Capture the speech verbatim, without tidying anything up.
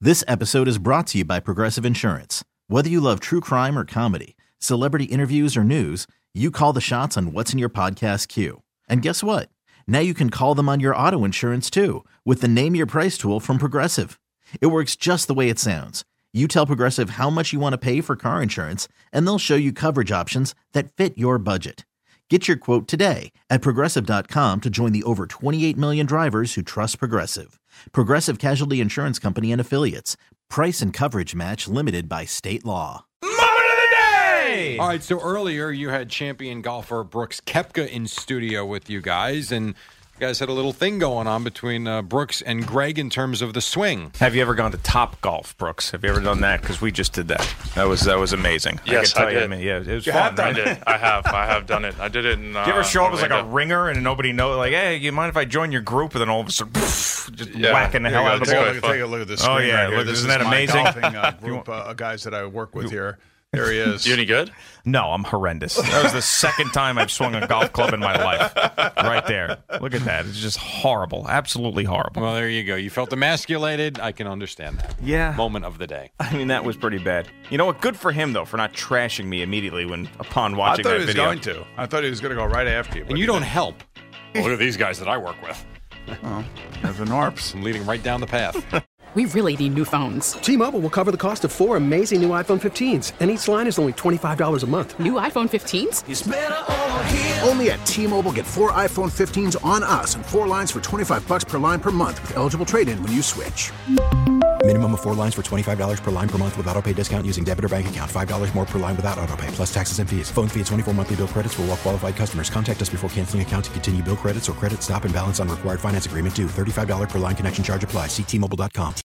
This episode is brought to you by Progressive Insurance. Whether you love true crime or comedy, celebrity interviews or news, you call the shots on what's in your podcast queue. And guess what? Now you can call them on your auto insurance too with the Name Your Price tool from Progressive. It works just the way it sounds. You tell Progressive how much you want to pay for car insurance, and they'll show you coverage options that fit your budget. Get your quote today at Progressive dot com to join the over twenty-eight million drivers who trust Progressive. Progressive Casualty Insurance Company and Affiliates. Price and coverage match limited by state law. Moment of the day! All right, so earlier you had champion golfer Brooks Koepka in studio with you guys, and you guys had a little thing going on between uh, Brooks and Greg in terms of the swing. Have you ever gone to Top Golf, Brooks? Have you ever done that? Because we just did that. That was that was amazing. Yes, I, I did. You, yeah, it was you fun. Have done it. I have. I have done it. I did it. In, uh, Do you ever show up as like a Orlando. ringer and nobody knows? Like, hey, you mind if I join your group? And then all of a sudden, poof, just Yeah. whacking the hell out of the take, ball. a look, take a look at this screen Oh, yeah, right here. look, This isn't is that my amazing? golfing uh, group uh, of guys that I work with here. There he is. You any good? No, I'm horrendous. That was the second time I've swung a golf club in my life. Right there. Look at that. It's just horrible. Absolutely horrible. Well, there you go. You felt emasculated. I can understand that. Yeah. Moment of the day. I mean, that was pretty bad. You know what? Good for him, though, for not trashing me immediately when upon I watching thought that he was video. going to. I thought he was going to go right after you. but And you he don't didn't. help. Look at these guys that I work with. Oh, there's the Norps. I'm leading right down the path. We really need new phones. T-Mobile will cover the cost of four amazing new iPhone fifteens, and each line is only twenty-five dollars a month. New iPhone fifteens? Only at T-Mobile, get four iPhone fifteens on us and four lines for twenty-five bucks per line per month with eligible trade-in when you switch. Minimum of four lines for twenty-five dollars per line per month with autopay discount using debit or bank account. five dollars more per line without autopay, plus taxes and fees. Phone fee at twenty-four monthly bill credits for well-qualified customers. Contact us before canceling account to continue bill credits or credit stop and balance on required finance agreement due. thirty-five dollars per line connection charge applies. See T Mobile dot com.